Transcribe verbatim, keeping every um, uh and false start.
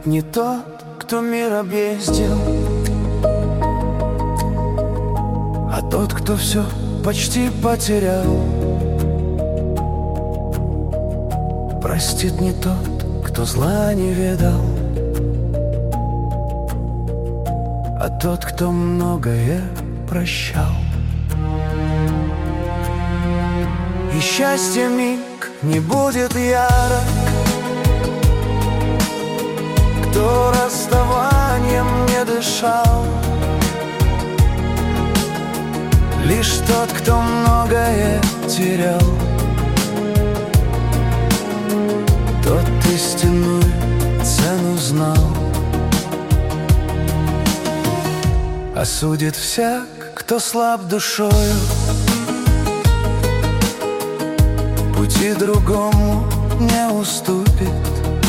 не тот, кто мир объездил, а тот, кто все почти потерял. Простит не тот, кто зла не ведал, а тот, кто многое прощал. И счастье миг не будет ярок, кто расставанием не дышал. Лишь тот, кто многое терял, тот истинную цену знал. Осудит всяк, кто слаб душою, пути другому не уступит.